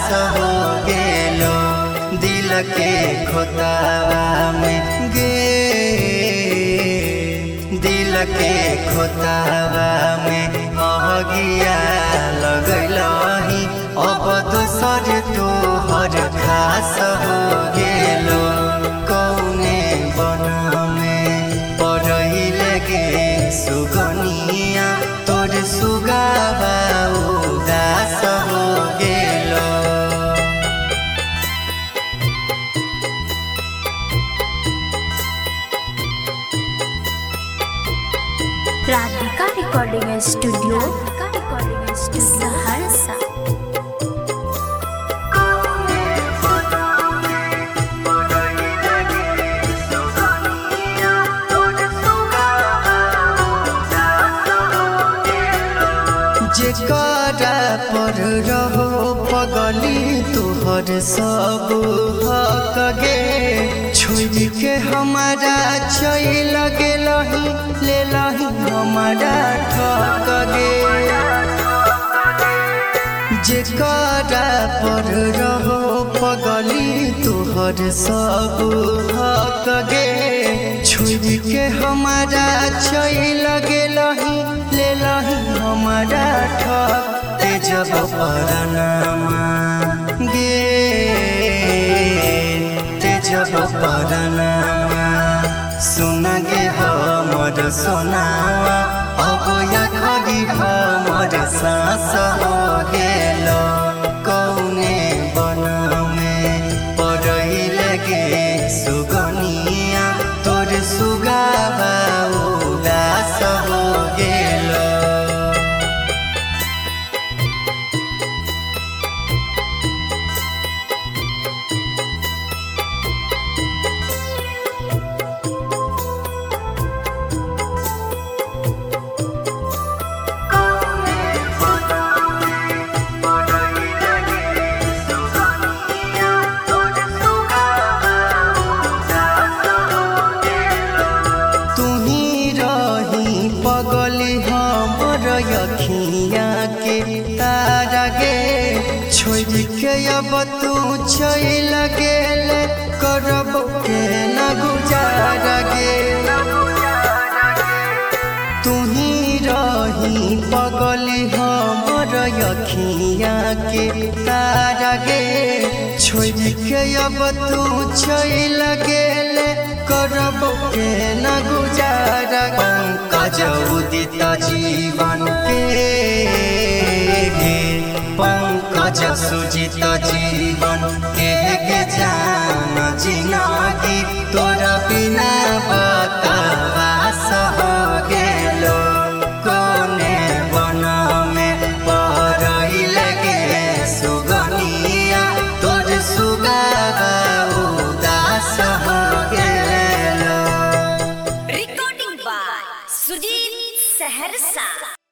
उदास हो गेलो दिल के खोतावा में गे दिल के खोतावा में अगिया लगलही अब दोसर तोहर खास हो गेलो कौने बन में पड़ही लगे सुगनिया तोर सुगावा उदास हो गेलो। Radhika recording studio Saharsa. जेकरा पर रहो पगली तोहर सब हक गे छोड़ के हमारा चल गेलही ले लही हमारा ठक गे जेकरा पर रहो पगली तोहर सब हक गे छोड़ के हमारा चल गेलही ले लही हमारा ठक जब परनामा गे जब परनामा सुन गे हमर सोनावा अब या खगी हमर सांस हो गेलो कौने बन में पड़ही लगे सुगनिया तोर सुगावा उदास हो गेलो। पगली हमर अखिया के तारा गे छोड़ के अब तू चल गेल करब के न गुजारा गे तुही रही पगली हमर अखिया के तारा गे छोड़ के अब तू चल गेल करब के न गुजारा पंकज उदित जीवन के पंकज सुजित जीवन के जान जिनगी तोरा बिना बकवास हो गेलो कोने बन में पड़ही लगे सुगनिया तोर सुगावा उदास हो गेलो। Recording by Sujit Saharsa.